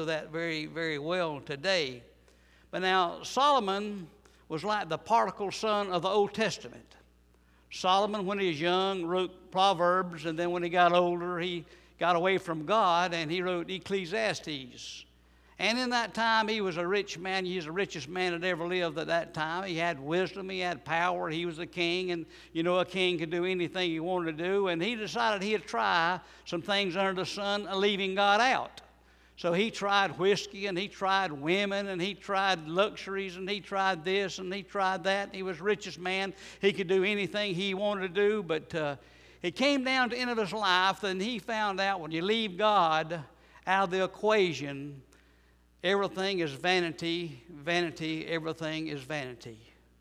know that very, very well today. But now, Solomon was like the prodigal son of the Old Testament. Solomon, when he was young, wrote Proverbs, and then when he got older, he got away from God, and he wrote Ecclesiastes. And in that time, he was a rich man. He was the richest man that ever lived at that time. He had wisdom. He had power. He was a king. And, you know, a king could do anything he wanted to do. And he decided he'd try some things under the sun, leaving God out. So he tried whiskey, and he tried women, and he tried luxuries, and he tried this, and he tried that. He was the richest man. He could do anything he wanted to do. But it came down to the end of his life, and he found out when you leave God out of the equation, everything is vanity, vanity, everything is vanity.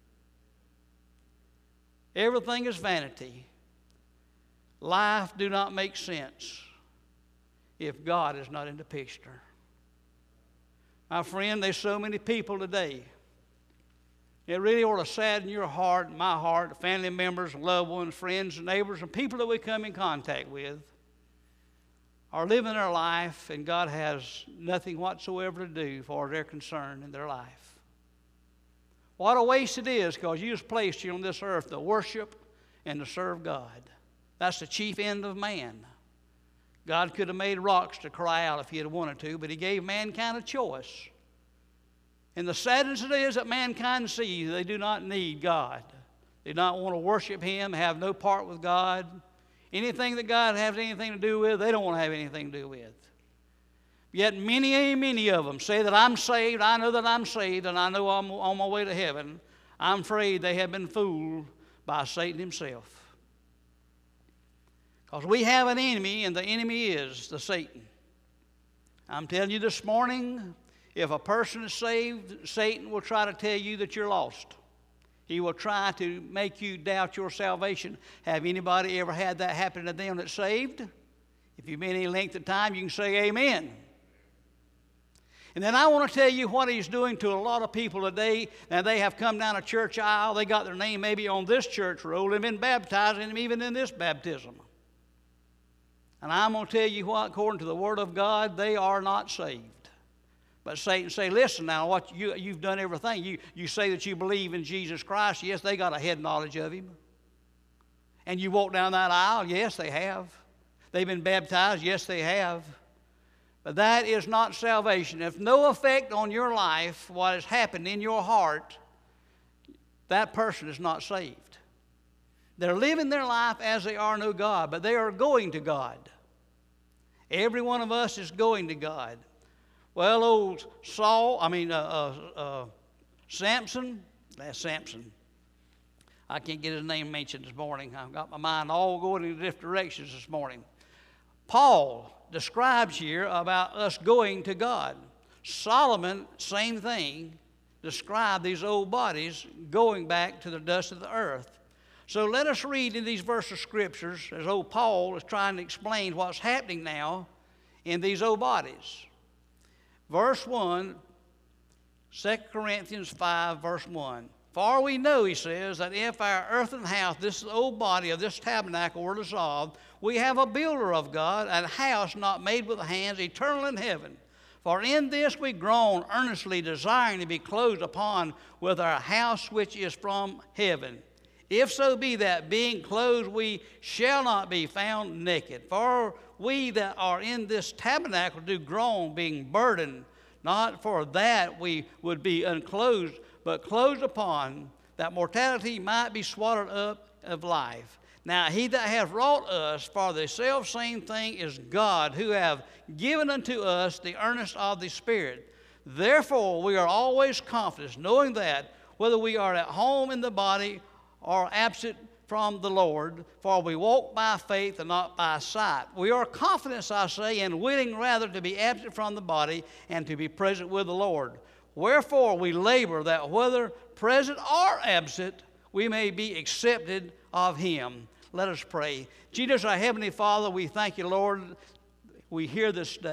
Everything is vanity. Life do not make sense if God is not in the picture. My friend, there's so many people today. It really ought to sadden your heart and my heart, family members, loved ones, friends, and neighbors, and people that we come in contact with are living their life, and God has nothing whatsoever to do for their concern in their life. What a waste it is, because you was placed here on this earth to worship and to serve God. That's the chief end of man. God could have made rocks to cry out if he had wanted to, but he gave mankind a choice. And the sadness it is that mankind sees they do not need God. They do not want to worship him, have no part with God. Anything that God has anything to do with, they don't want to have anything to do with. Yet many of them say that I'm saved, I know that I'm saved, and I know I'm on my way to heaven. I'm afraid they have been fooled by Satan himself. Because we have an enemy, and the enemy is the Satan. I'm telling you this morning, if a person is saved, Satan will try to tell you that you're lost. He will try to make you doubt your salvation. Have anybody ever had that happen to them that's saved? If you've been any length of time, you can say amen. And then I want to tell you what he's doing to a lot of people today. Now, they have come down a church aisle. They got their name maybe on this church roll and been baptized, and even in this baptism. And I'm going to tell you what, according to the Word of God, they are not saved. But Satan say, listen now, what you've done everything. You say that you believe in Jesus Christ. Yes, they got a head knowledge of him. And you walk down that aisle. Yes, they have. They've been baptized. Yes, they have. But that is not salvation. If no effect on your life, what has happened in your heart, that person is not saved. They're living their life as they are no God, but they are going to God. Every one of us is going to God. Well, old Samson, that's Samson. I can't get his name mentioned this morning. I've got my mind all going in different directions this morning. Paul describes here about us going to God. Solomon, same thing, described these old bodies going back to the dust of the earth. So let us read in these verses of scriptures as old Paul is trying to explain what's happening now in these old bodies. Verse 1, 2 Corinthians 5, verse 1. For we know, he says, that if our earthen house, this old body of this tabernacle, were dissolved, we have a builder of God, a house not made with hands, eternal in heaven. For in this we groan, earnestly desiring to be clothed upon with our house which is from heaven. If so be that, being clothed, we shall not be found naked. For we that are in this tabernacle do groan, being burdened, not for that we would be unclothed, but clothed upon, that mortality might be swallowed up of life. Now he that hath wrought us for the selfsame thing is God, who hath given unto us the earnest of the Spirit. Therefore we are always confident, knowing that whether we are at home in the body or absent from the Lord, for we walk by faith and not by sight. We are confident, I say, and willing rather to be absent from the body and to be present with the Lord. Wherefore we labor that whether present or absent, we may be accepted of him. Let us pray. Jesus, our Heavenly Father, we thank you, Lord, we hear this day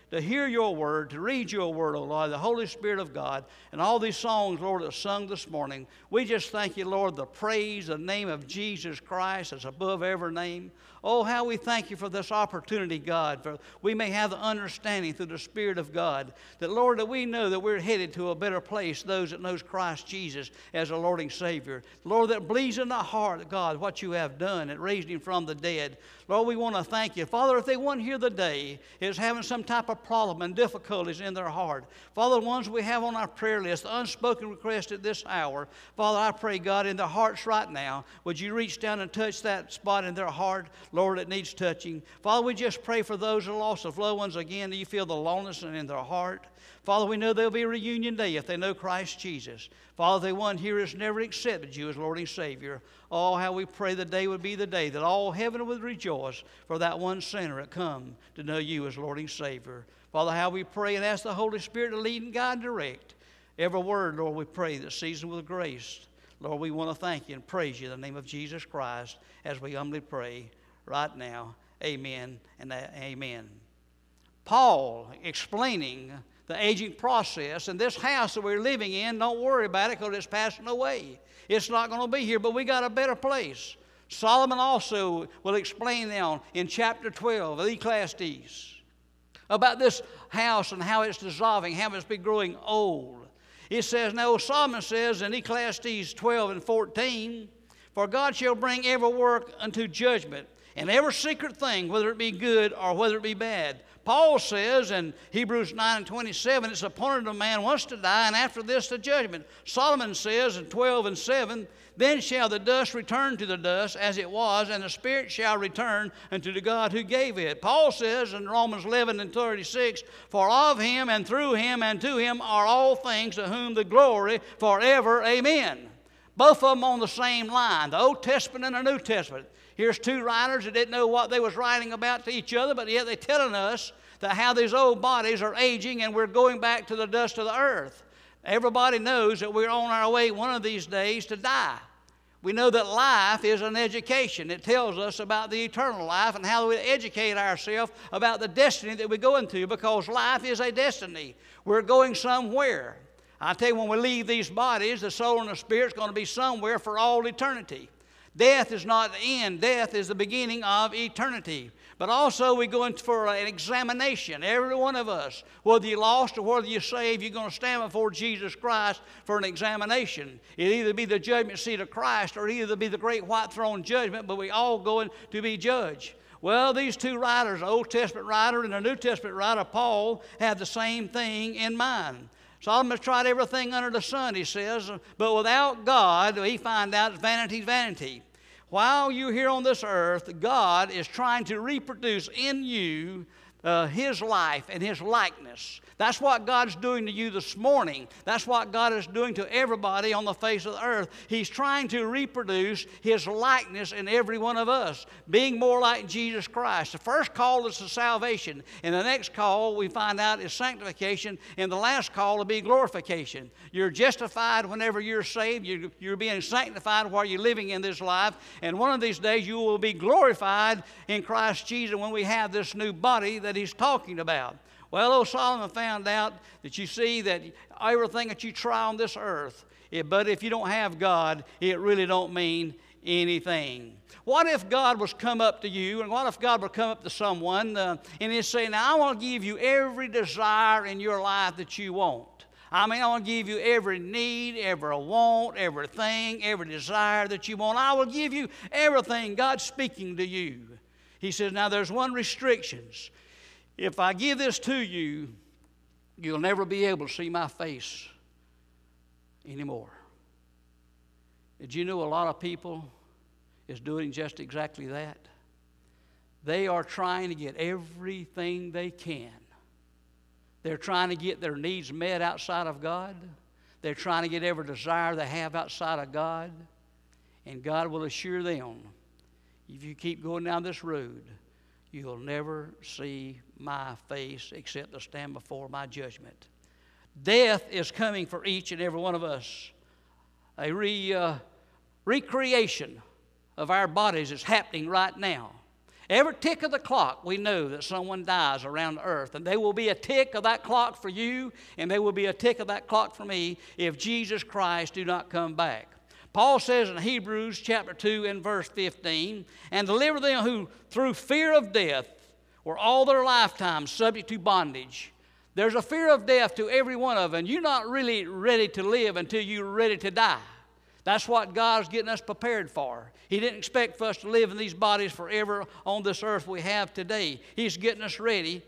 to hear your word, to read your word, oh Lord, the Holy Spirit of God, and all these songs, Lord, that are sung this morning. We just thank you, Lord, the praise, the name of Jesus Christ is above every name. Oh, how we thank you for this opportunity, God, for we may have the understanding through the Spirit of God that, Lord, that we know that we're headed to a better place, those that knows Christ Jesus as our Lord and Savior. Lord, that bleeds in the heart, God, what you have done and raised him from the dead. Lord, we want to thank you. Father, if they weren't here today, is having some type of problem and difficulties in their heart. Father, the ones we have on our prayer list, the unspoken request at this hour, Father, I pray, God, in their hearts right now, would you reach down and touch that spot in their heart, Lord, that needs touching. Father, we just pray for those who lost of loved ones again. Do you feel the loneliness in their heart? Father, we know there'll be a reunion day if they know Christ Jesus. Father, the one here has never accepted you as Lord and Savior. Oh, how we pray the day would be the day that all heaven would rejoice for that one sinner that come to know you as Lord and Savior. Father, how we pray and ask the Holy Spirit to lead and guide and direct every word, Lord, we pray that's seasoned with grace. Lord, we want to thank you and praise you in the name of Jesus Christ as we humbly pray right now. Amen and amen. Paul explaining the aging process, and this house that we're living in, don't worry about it because it's passing away. It's not going to be here, but we got a better place. Solomon also will explain now in chapter 12 of Ecclesiastes about this house and how it's dissolving, how it's been growing old. It says, now Solomon says in Ecclesiastes 12 and 14, for God shall bring every work unto judgment, and every secret thing, whether it be good or whether it be bad. Paul says in Hebrews 9 and 27, it's appointed a man once to die, and after this the judgment. Solomon says in 12 and 7, then shall the dust return to the dust as it was, and the spirit shall return unto the God who gave it. Paul says in Romans 11 and 36, for of him and through him and to him are all things, to whom the glory forever. Amen. Both of them on the same line, the Old Testament and the New Testament. Here's two writers that didn't know what they was writing about to each other, but yet they're telling us that how these old bodies are aging and we're going back to the dust of the earth. Everybody knows that we're on our way one of these days to die. We know that life is an education. It tells us about the eternal life and how we educate ourselves about the destiny that we go into, because life is a destiny. We're going somewhere. I tell you, when we leave these bodies, the soul and the spirit is going to be somewhere for all eternity. Death is not the end. Death is the beginning of eternity. But also we go in for an examination. Every one of us, whether you're lost or whether you're saved, you're going to stand before Jesus Christ for an examination. It'll either be the judgment seat of Christ or either be the great white throne judgment, but we all going to be judged. Well, these two writers, the Old Testament writer and the New Testament writer, Paul, have the same thing in mind. Solomon has tried everything under the sun, he says, but without God, we find out it's vanity's vanity. While you're here on this earth, God is trying to reproduce in you His life and His likeness. That's what God's doing to you this morning. That's what God is doing to everybody on the face of the earth. He's trying to reproduce His likeness in every one of us, being more like Jesus Christ. The first call is to salvation, and the next call we find out is sanctification, and the last call will be glorification. You're justified whenever you're saved. You're being sanctified while you're living in this life, and one of these days you will be glorified in Christ Jesus when we have this new body that He's talking about. Well, old Solomon found out that you see that everything that you try on this earth, but if you don't have God, it really don't mean anything. What if God was come up to you, and what if God would come up to someone and He'd say, now I want to give you every desire in your life that you want. I mean, I want to give you every need, every want, everything, every desire that you want. I will give you everything. God's speaking to you. He says, now there's one restriction. If I give this to you, you'll never be able to see my face anymore. Did you know a lot of people is doing just exactly that? They are trying to get everything they can. They're trying to get their needs met outside of God. They're trying to get every desire they have outside of God. And God will assure them, if you keep going down this road, you'll never see my face except to stand before my judgment. Death is coming for each and every one of us. A recreation of our bodies is happening right now. Every tick of the clock, we know that someone dies around the earth. And there will be a tick of that clock for you, and there will be a tick of that clock for me if Jesus Christ do not come back. Paul says in Hebrews chapter 2 and verse 15, and deliver them who through fear of death were all their lifetime subject to bondage. There's a fear of death to every one of them. You're not really ready to live until you're ready to die. That's what God's getting us prepared for. He didn't expect for us to live in these bodies forever on this earth we have today. He's getting us ready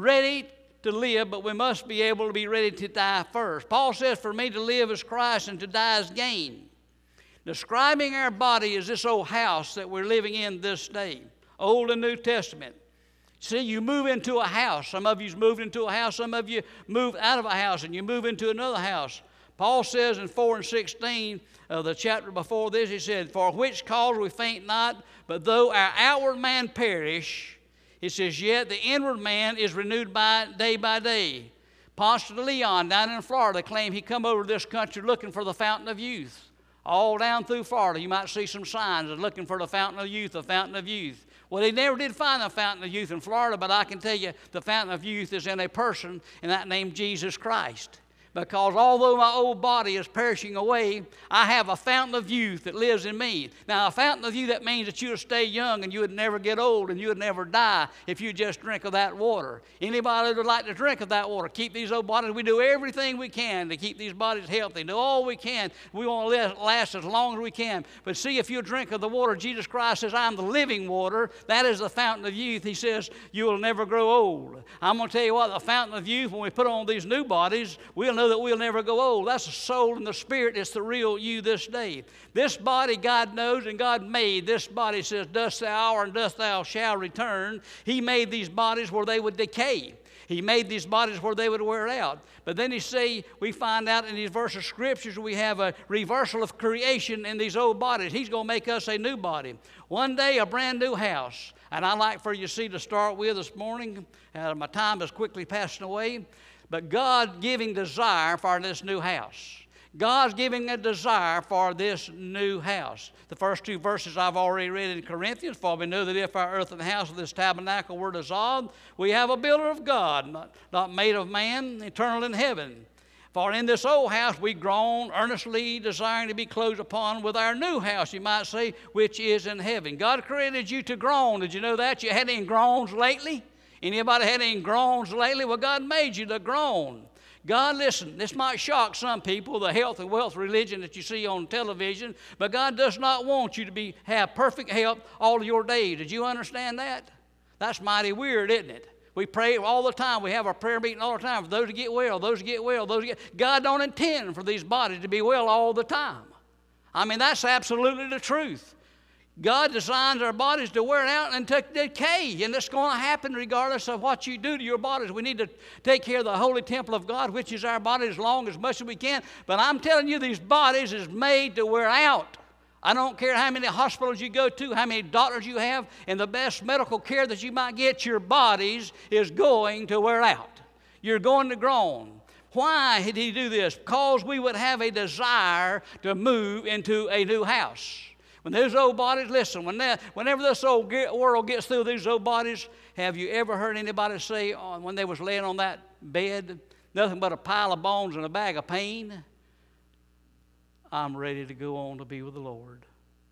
to live, but we must be able to be ready to die first. Paul says, for me to live is Christ and to die is gain. Describing our body as this old house that we're living in this day, Old and New Testament. See, you move into a house. Some of you's moved into a house. Some of you move out of a house and you move into another house. Paul says in 4 and 16, the chapter before this, he said, for which cause we faint not, but though our outward man perish, he says, yet the inward man is renewed by day. Ponce de Leon down in Florida claimed he come over to this country looking for the fountain of youth. All down through Florida, you might see some signs of looking for the fountain of youth, the fountain of youth. Well, he never did find the fountain of youth in Florida, but I can tell you the fountain of youth is in a person, and that named Jesus Christ. Because although my old body is perishing away, I have a fountain of youth that lives in me. Now, a fountain of youth, that means that you'll stay young and you would never get old and you would never die if you just drink of that water. Anybody that would like to drink of that water, keep these old bodies. We do everything we can to keep these bodies healthy. Do all we can. We want to last as long as we can. But see, if you drink of the water, Jesus Christ says, I'm the living water. That is the fountain of youth. He says, you will never grow old. I'm going to tell you what, the fountain of youth, when we put on these new bodies, we'll know that we'll never go old. That's the soul and the spirit. It's the real you this day. This body God knows and God made. This body says, dust thou and dust thou shall return. He made these bodies where they would decay. He made these bodies where they would wear out. But then we find out in these verses of scriptures we have a reversal of creation in these old bodies. He's going to make us a new body. One day, a brand new house. And I'd like for you to see to start with this morning. My time is quickly passing away. But God giving desire for this new house. God's giving a desire for this new house. The first two verses I've already read in Corinthians, for we know that if our earthen house of this tabernacle were dissolved, we have a builder of God, not made of man, eternal in heaven. For in this old house we groan, earnestly desiring to be closed upon with our new house, you might say, which is in heaven. God created you to groan. Did you know that? You had any groans lately? Anybody had any groans lately? Well, God made you to groan. God, listen, this might shock some people, the health and wealth religion that you see on television, but God does not want you to have perfect health all of your days. Did you understand that? That's mighty weird, isn't it? We pray all the time. We have our prayer meeting all the time for those who get well, those who get well, those who get... God don't intend for these bodies to be well all the time. I mean, that's absolutely the truth. God designs our bodies to wear out and to decay, and it's going to happen regardless of what you do to your bodies. We need to take care of the holy temple of God, which is our body, as long as much as we can. But I'm telling you, these bodies is made to wear out. I don't care how many hospitals you go to, how many doctors you have, and the best medical care that you might get, your bodies is going to wear out. You're going to groan. Why did he do this? Because we would have a desire to move into a new house. When those old bodies, listen, whenever this old world gets through these old bodies, have you ever heard anybody say when they was laying on that bed, nothing but a pile of bones and a bag of pain? I'm ready to go on to be with the Lord.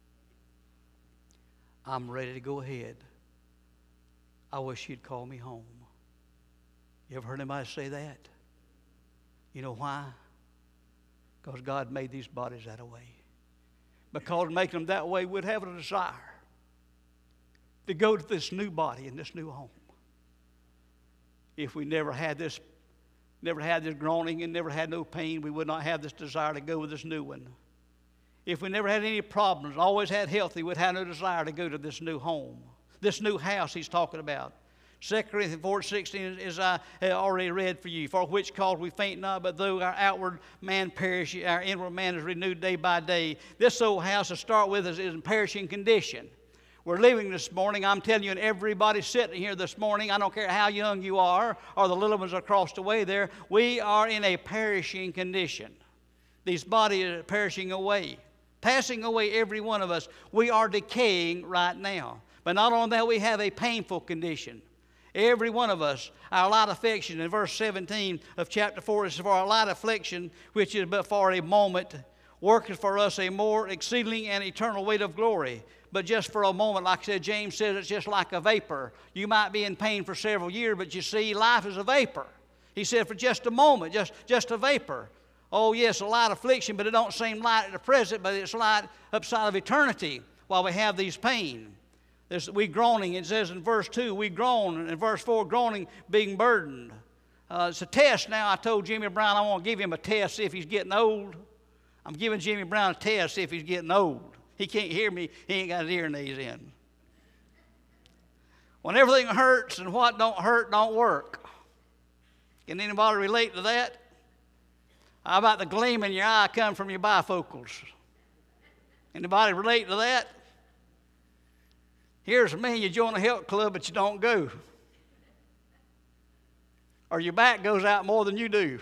I'm ready to go ahead. I wish He'd call me home. You ever heard anybody say that? You know why? Because God made these bodies that way. Because making them that way, we'd have a desire to go to this new body in this new home. If we never had this groaning and never had no pain, we would not have this desire to go with this new one. If we never had any problems, always had health, we would have no desire to go to this new home, this new house he's talking about. 2 Corinthians 4:16, as I have already read for you. For which cause we faint not, but though our outward man perish, our inward man is renewed day by day. This old house, to start with, is in perishing condition. We're living this morning, I'm telling you, and everybody sitting here this morning, I don't care how young you are, or the little ones across the way there, we are in a perishing condition. These bodies are perishing away, passing away, every one of us. We are decaying right now. But not only that, we have a painful condition. Every one of us, our light affliction, in verse 17 of chapter 4, is for our light affliction, which is but for a moment, worketh for us a more exceeding and eternal weight of glory. But just for a moment, like I said, James says it's just like a vapor. You might be in pain for several years, but you see, life is a vapor. He said for just a moment, just a vapor. Oh, yes, a light affliction, but it don't seem light at the present, but it's light upside of eternity while we have these pain. We groaning, it says in verse 2, we groan, and in verse 4, groaning, being burdened. It's a test now. I told Jimmy Brown I want to give him a test, see if he's getting old. I'm giving Jimmy Brown a test, see if he's getting old. He can't hear me. He ain't got his ear knees in. When everything hurts and what don't hurt don't work. Can anybody relate to that? How about the gleam in your eye come from your bifocals? Anybody relate to that? Here's me, you join a health club, but you don't go. Or your back goes out more than you do.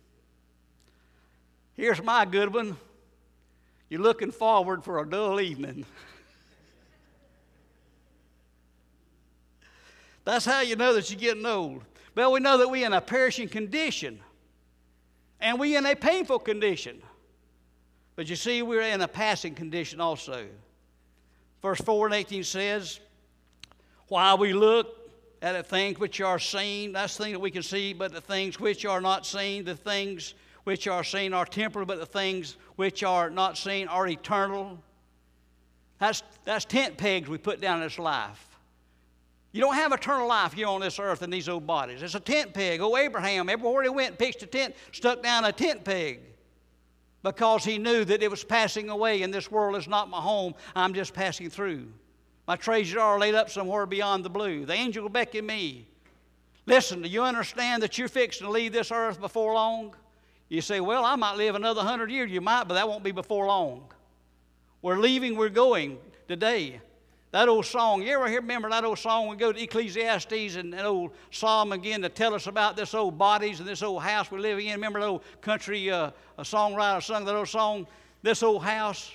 Here's my good one. You're looking forward for a dull evening. That's how you know that you're getting old. Well, we know that we're in a perishing condition. And we're in a painful condition. But you see, we're in a passing condition also. Verse 4 and 18 says, while we look at the things which are seen, that's the thing that we can see, but the things which are not seen, the things which are seen are temporal, but the things which are not seen are eternal. That's tent pegs we put down in this life. You don't have eternal life here on this earth in these old bodies. It's a tent peg. Oh, Abraham, everywhere he went, pitched a tent, stuck down a tent peg because he knew that it was passing away and this world is not my home. I'm just passing through. My treasures are laid up somewhere beyond the blue. The angel will beckon me. Listen, do you understand that you're fixing to leave this earth before long? You say, well, I might live another 100 years. You might, but that won't be before long. We're leaving, we're going today. That old song, you ever remember that old song? We go to Ecclesiastes and old Solomon again to tell us about this old bodies and this old house we're living in. Remember that old country songwriter sung that old song, This Old House?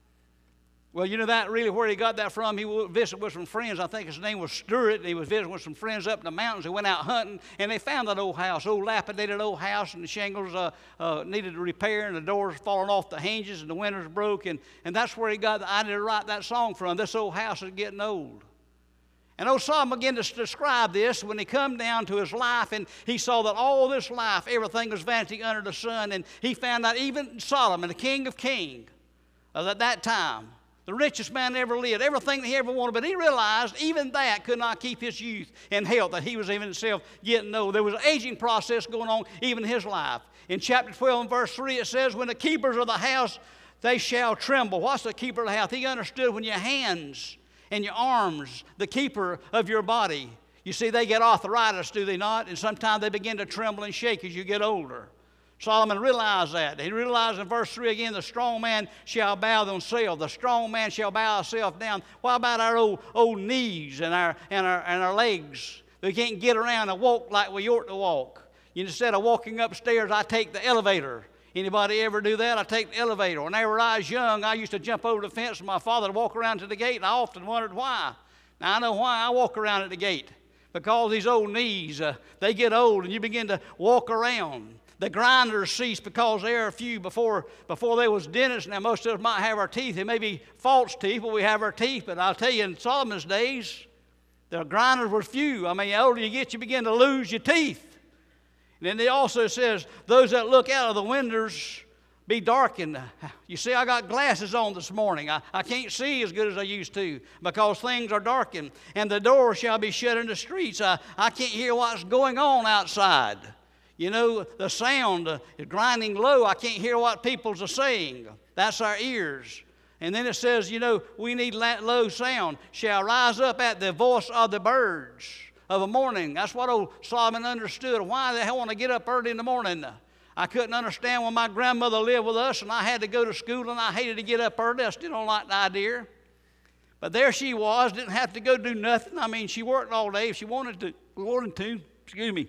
Well, you know that really where he got that from. He visited with some friends. I think his name was Stewart. He was visiting with some friends up in the mountains. They went out hunting, and they found that old house, old dilapidated old house, and the shingles needed repair, and the doors falling off the hinges, and the windows broke. And that's where he got the idea to write that song from. This old house is getting old. And old Solomon began to describe this when he come down to his life, and he saw that all this life, everything was vanity under the sun, and he found out even Solomon, the king of kings at that time, the richest man ever lived, everything that he ever wanted, but he realized even that could not keep his youth and health, that he was even himself getting old. There was an aging process going on even in his life. In chapter 12 and verse 3 it says, when the keepers of the house, they shall tremble. What's the keeper of the house? He understood when your hands and your arms, the keeper of your body, you see they get arthritis, do they not? And sometimes they begin to tremble and shake as you get older. Solomon realized that. He realized in verse 3 again, the strong man shall bow themselves. The strong man shall bow himself down. What about our old knees and our legs? We can't get around and walk like we ought to walk. Instead of walking upstairs, I take the elevator. Anybody ever do that? I take the elevator. Whenever I was young, I used to jump over the fence with my father to walk around to the gate, and I often wondered why. Now, I know why I walk around at the gate. Because these old knees, they get old, and you begin to walk around. The grinders cease because there are few. Before there was dentists. Now most of us might have our teeth. It may be false teeth, but we have our teeth. But I'll tell you, in Solomon's days, the grinders were few. I mean, the older you get, you begin to lose your teeth. And then it also says, those that look out of the windows be darkened. You see, I got glasses on this morning. I can't see as good as I used to because things are darkened. And the door shall be shut in the streets. I can't hear what's going on outside. You know, the sound is grinding low. I can't hear what people are saying. That's our ears. And then it says, you know, we need that low sound. Shall rise up at the voice of the birds of a morning. That's what old Solomon understood. Why they want to get up early in the morning. I couldn't understand when my grandmother lived with us and I had to go to school and I hated to get up early. I still don't like the idea. But there she was, didn't have to go do nothing. I mean, she worked all day if she wanted to. Excuse me.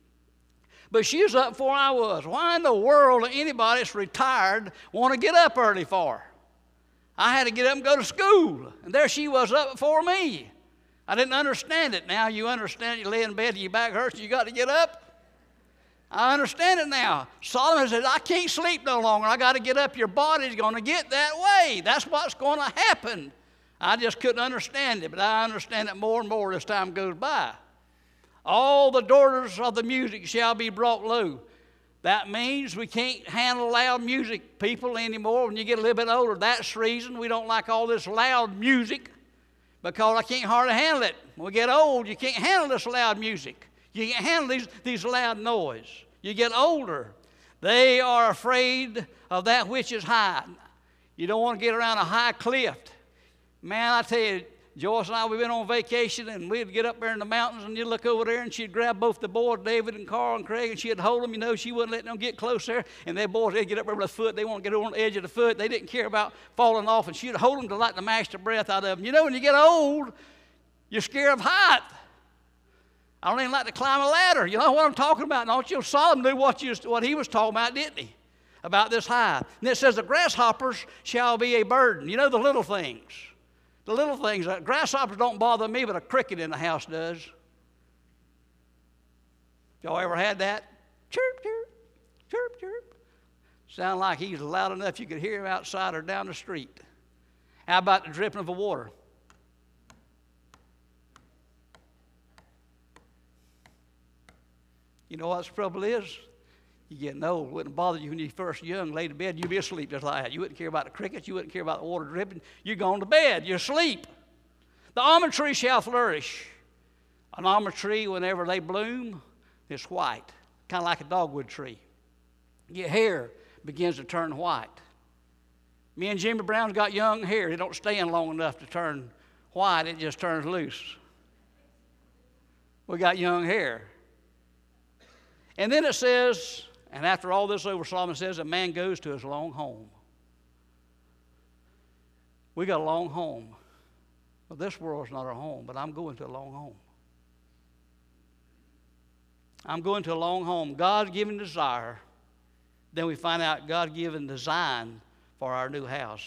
But she was up before I was. Why in the world do anybody that's retired want to get up early for? I had to get up and go to school. And there she was up before me. I didn't understand it. Now you understand. You lay in bed, your back hurts, you got to get up. I understand it now. Solomon says, I can't sleep no longer. I got to get up. Your body's going to get that way. That's what's going to happen. I just couldn't understand it, but I understand it more and more as time goes by. All the daughters of the music shall be brought low. That means we can't handle loud music, people, anymore. When you get a little bit older, that's the reason we don't like all this loud music, because I can't hardly handle it. When we get old, you can't handle this loud music. You can't handle these loud noise. You get older. They are afraid of that which is high. You don't want to get around a high cliff. Man, I tell you, Joyce and I, we've been on vacation, and we'd get up there in the mountains, and you'd look over there, and she'd grab both the boys, David and Carl and Craig, and she'd hold them. You know, she wouldn't let them get close there. And their boys, they'd get up there with the foot. They want to get over on the edge of the foot. They didn't care about falling off, and she'd hold them to like to mash the breath out of them. You know, when you get old, you're scared of height. I don't even like to climb a ladder. You know what I'm talking about, don't you? Solomon knew what he was talking about, didn't he? About this high. And it says, the grasshoppers shall be a burden. You know, the little things. The little things. Grasshoppers don't bother me, but a cricket in the house does. Y'all ever had that? Chirp, chirp, chirp, chirp. Sound like he's loud enough you could hear him outside or down the street. How about the dripping of the water? You know what the trouble is? You're getting old. It wouldn't bother you when you first young, lay to bed, you'd be asleep just like that. You wouldn't care about the crickets. You wouldn't care about the water dripping. You're going to bed. You're asleep. The almond tree shall flourish. An almond tree, whenever they bloom, is white, kind of like a dogwood tree. Your hair begins to turn white. Me and Jimmy Brown's got young hair. It don't stay in long enough to turn white. It just turns loose. We got young hair. And then it says, and after all this over, Solomon says, a man goes to his long home. We got a long home. Well, this world's not our home, but I'm going to a long home. I'm going to a long home. God-given desire. Then we find out God-given design for our new house.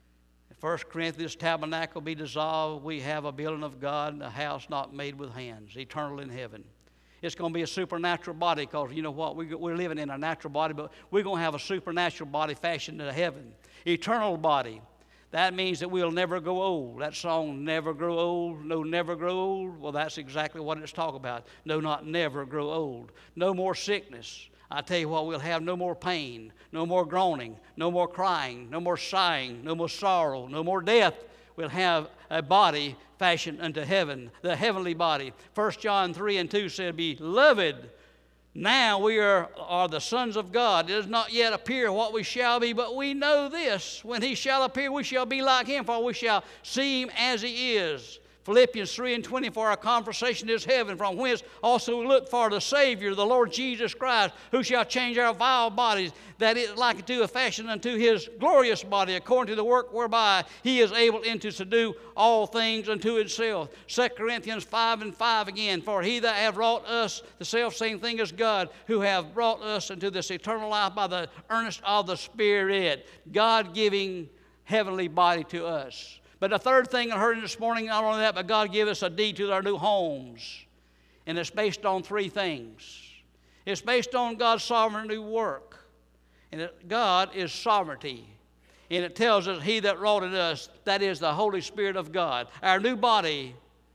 In 1 Corinthians, tabernacle be dissolved. We have a building of God, a house not made with hands, eternal in heaven. It's going to be a supernatural body, because you know what? We're living in a natural body, but we're going to have a supernatural body fashioned to heaven. Eternal body. That means that we'll never grow old. That song, Never Grow Old, no, never grow old. Well, that's exactly what it's talking about. No, not never grow old. No more sickness. I tell you what, we'll have no more pain, no more groaning, no more crying, no more sighing, no more sorrow, no more death. We'll have a body fashioned unto heaven, the heavenly body. 1 John 3:2 said, Beloved, now we are the sons of God. It does not yet appear what we shall be, but we know this. When he shall appear, we shall be like him, for we shall see him as he is. Philippians 3:20, for our conversation is heaven, from whence also we look for the Savior, the Lord Jesus Christ, who shall change our vile bodies, that it like to a fashion unto his glorious body, according to the work whereby he is able into to do all things unto himself. 2 Corinthians 5:5 again, for he that hath wrought us the selfsame thing as God, who hath brought us into this eternal life by the earnest of the Spirit, God giving heavenly body to us. But the third thing I heard this morning, not only that, but God gave us a deed to our new homes. And it's based on three things. It's based on God's sovereign new work. And God is sovereignty. And it tells us he that wrought in us, that is the Holy Spirit of God. Our new body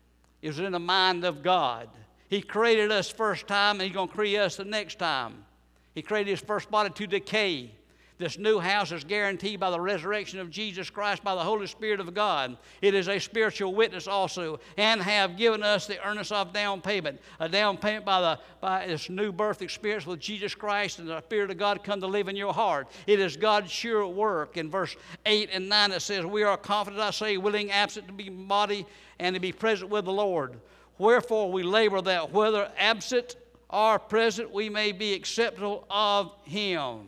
is in the mind of God. He created us first time, and he's going to create us the next time. He created his first body to decay. This new house is guaranteed by the resurrection of Jesus Christ by the Holy Spirit of God. It is a spiritual witness also, and have given us the earnest of down payment. A down payment by this new birth experience with Jesus Christ, and the Spirit of God come to live in your heart. It is God's sure work. In verse 8 and 9 it says, we are confident, I say, willing, absent to be in body, and to be present with the Lord. Wherefore we labor that whether absent or present we may be acceptable of him.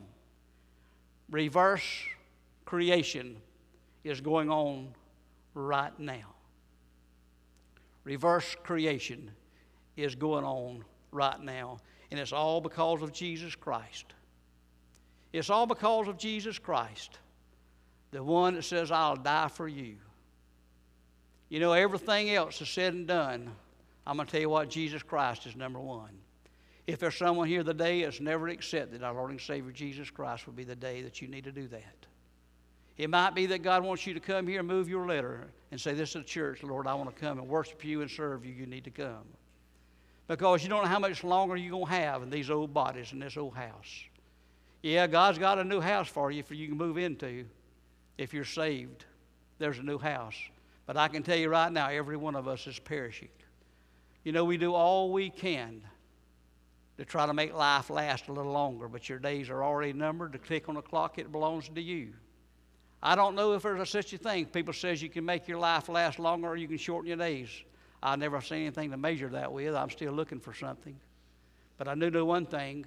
Reverse creation is going on right now. Reverse creation is going on right now. And it's all because of Jesus Christ. It's all because of Jesus Christ. The one that says, I'll die for you. You know, everything else is said and done. I'm going to tell you what, Jesus Christ is number one. If there's someone here today that's never accepted our Lord and Savior Jesus Christ, would be the day that you need to do that. It might be that God wants you to come here and move your letter and say, this is a church, Lord, I want to come and worship you and serve you. You need to come. Because you don't know how much longer you're going to have in these old bodies in this old house. Yeah, God's got a new house for you can move into. If you're saved, there's a new house. But I can tell you right now, every one of us is perishing. You know, we do all we can to try to make life last a little longer, but your days are already numbered. To click on the clock, it belongs to you. I don't know if there's such a thing. People says you can make your life last longer or you can shorten your days. I've never seen anything to measure that with. I'm still looking for something. But I do know one thing.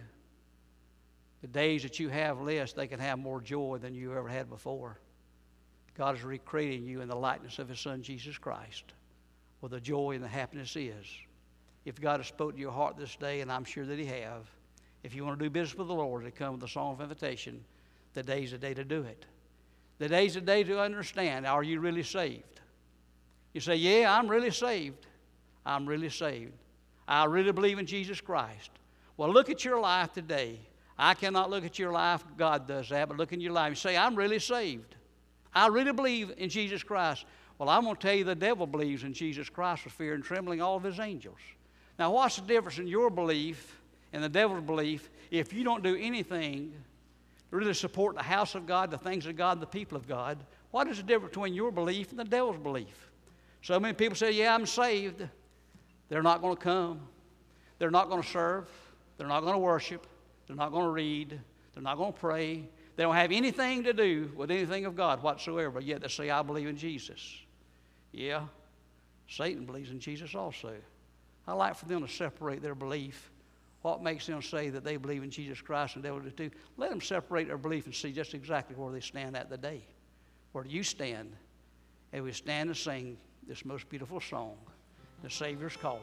The days that you have less, they can have more joy than you ever had before. God is recreating you in the likeness of His Son, Jesus Christ, where the joy and the happiness is. If God has spoken to your heart this day, and I'm sure that He have, if you want to do business with the Lord, to come with a song of invitation, the day's the day to do it. The day's the day to understand, are you really saved? You say, yeah, I'm really saved. I'm really saved. I really believe in Jesus Christ. Well, look at your life today. I cannot look at your life. God does that. But look in your life and say, I'm really saved. I really believe in Jesus Christ. Well, I'm going to tell you the devil believes in Jesus Christ with fear and trembling, all of his angels. Now, what's the difference in your belief and the devil's belief if you don't do anything to really support the house of God, the things of God, the people of God? What is the difference between your belief and the devil's belief? So many people say, yeah, I'm saved. They're not going to come. They're not going to serve. They're not going to worship. They're not going to read. They're not going to pray. They don't have anything to do with anything of God whatsoever, yet they say, I believe in Jesus. Yeah, Satan believes in Jesus also. I like for them to separate their belief. What makes them say that they believe in Jesus Christ and the devil does too? Let them separate their belief and see just exactly where they stand at the day. Where do you stand? And we stand and sing this most beautiful song, The Savior's Calling.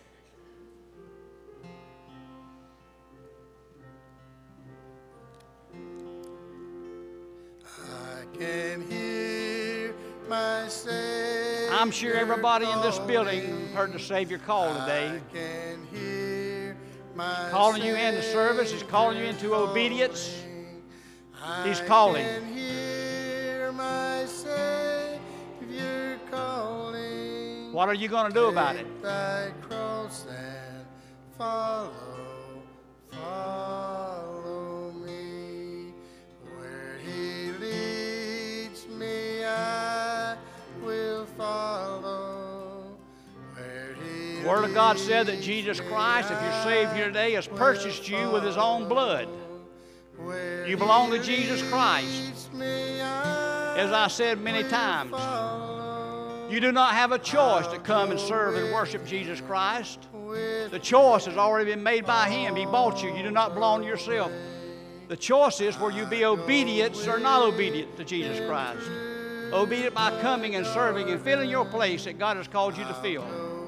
I can hear my Savior. I'm sure everybody in this building heard the Savior call today. I can hear my He's calling you into service. He's calling you into obedience. He's calling. I can hear my Savior calling. What are you going to do about it? Take thy cross and follow me. Where He leads me, I will follow. Where He The Word of God said that Jesus Christ, if you're saved here today, has purchased you with His own blood. You belong to Jesus Christ. As I said many times, you do not have a choice to come and serve and worship Jesus Christ. The choice has already been made by Him. He bought you. You do not belong to yourself. The choice is will you be obedient or not obedient to Jesus Christ. Obedient by coming and serving and filling your place that God has called you to fill.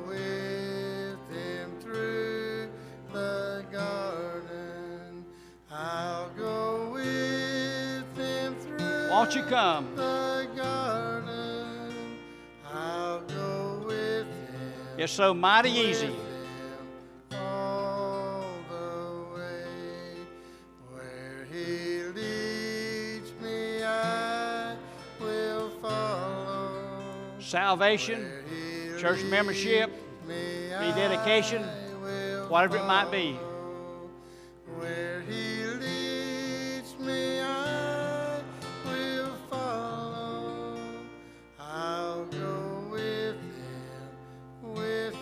I'll go with Him through Won't you come? the garden. I'll go with Him. It's so mighty easy. All the way. Where He leads me, I will follow. Salvation, Where He church membership, leads me, rededication, I will whatever it might be. Where He leads me, I will follow. I'll go with Him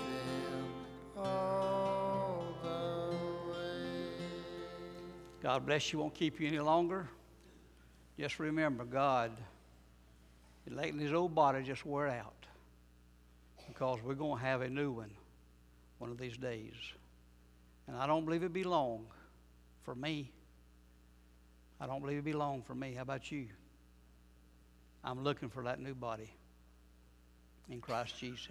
all the way. God bless you. Won't keep you any longer. Just remember, God, letting His old body just wear out, because we're going to have a new one of these days. And I don't believe it'll be long for me. I don't believe it'll be long for me. How about you? I'm looking for that new body in Christ Jesus.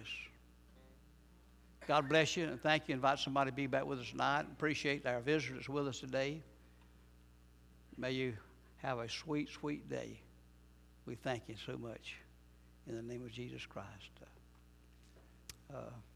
God bless you and thank you. Invite somebody to be back with us tonight. Appreciate our visitors that's with us today. May you have a sweet, sweet day. We thank you so much in the name of Jesus Christ. uh,